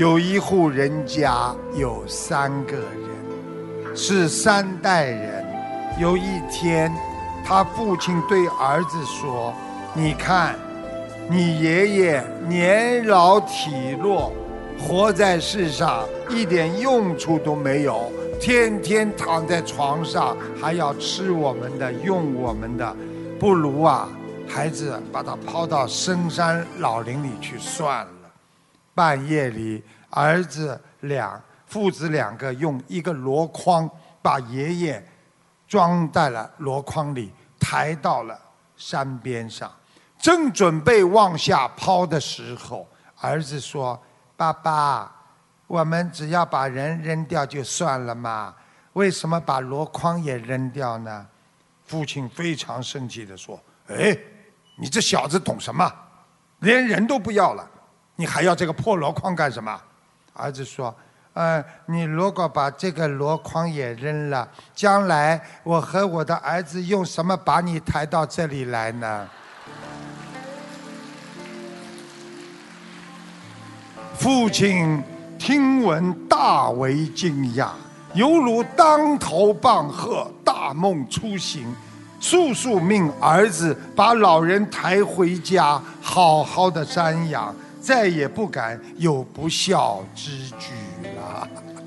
有一户人家有3个人，是3代人。有一天，他父亲对儿子说：你看，你爷爷年老体弱，活在世上一点用处都没有，天天躺在床上，还要吃我们的用我们的，不如孩子把他抛到深山老林里去算了。半夜里，父子2个用一个箩筐把爷爷装在了箩筐里，抬到了山边上，正准备往下抛的时候，儿子说：爸爸，我们只要把人扔掉就算了嘛，为什么把箩筐也扔掉呢？父亲非常生气地说：哎，你这小子懂什么？连人都不要了，你还要这个破箩筐干什么？儿子说：你如果把这个箩筐也扔了，将来我和我的儿子用什么把你抬到这里来呢？父亲听闻大为惊讶，犹如当头棒喝，大梦初醒，速速命儿子把老人抬回家，好好的瞻仰，再也不敢有不孝之举了。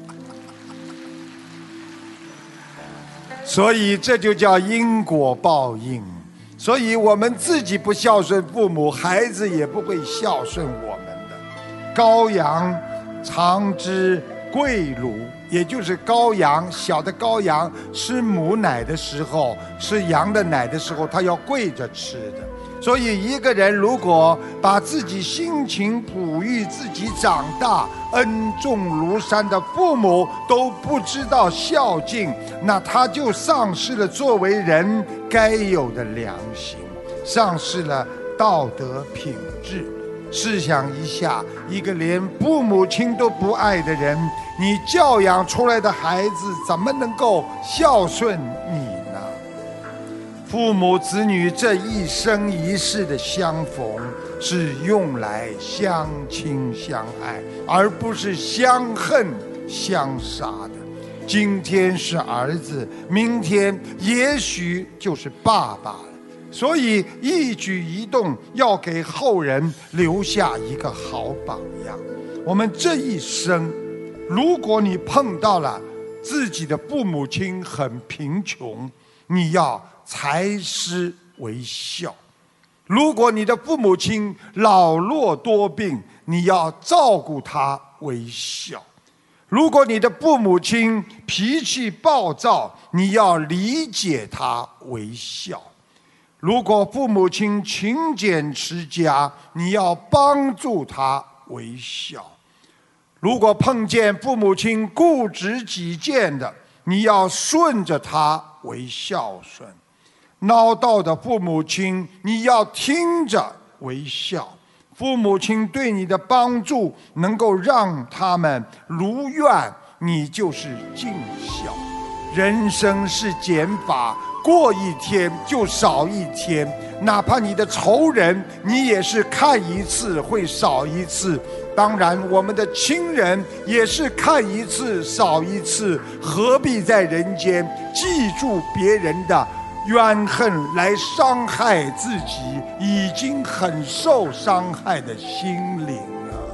所以这就叫因果报应。所以我们自己不孝顺父母，孩子也不会孝顺我们的。羔羊常知跪乳，也就是羔羊，小的羔羊吃母奶的时候，吃羊的奶的时候，它要跪着吃的。所以一个人如果把自己辛勤哺育自己长大，恩重如山的父母都不知道孝敬，那他就丧失了作为人该有的良心，丧失了道德品质。试想一下，一个连父母亲都不爱的人，你教养出来的孩子怎么能够孝顺你呢？父母子女这一生一世的相逢，是用来相亲相爱，而不是相恨相杀的。今天是儿子，明天也许就是爸爸了。所以一举一动要给后人留下一个好榜样。我们这一生，如果你碰到了自己的父母亲很贫穷，你要才施为孝；如果你的父母亲老弱多病，你要照顾他为孝；如果你的父母亲脾气暴躁，你要理解他为孝；如果父母亲勤俭持家，你要帮助他为孝；如果碰见父母亲固执己见的，你要顺着他为孝顺；唠叨的父母亲，你要听着为孝。父母亲对你的帮助能够让他们如愿，你就是尽孝。人生是减法，过一天就少一天，哪怕你的仇人，你也是看一次会少一次。当然我们的亲人也是看一次少一次，何必在人间记住别人的怨恨来伤害自己已经很受伤害的心灵啊！